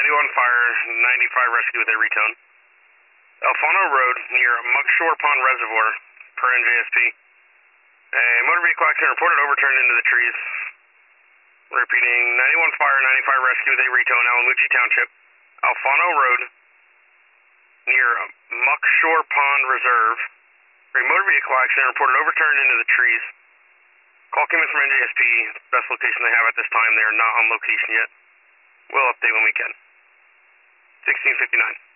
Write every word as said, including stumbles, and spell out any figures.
ninety-one fire, ninety-five rescue with a retone. Alfano Road near Muckshore Pond Reservoir, per N J S P. A motor vehicle accident reported overturned into the trees. Repeating, ninety-one fire, ninety-five rescue with a retone, Alamucci Township. Alfano Road near Muckshore Pond Reserve. A motor vehicle accident reported overturned into the trees. Call came in from N J S P. Best location they have at this time. They are not on location yet. We'll update when we can. sixteen fifty-nine.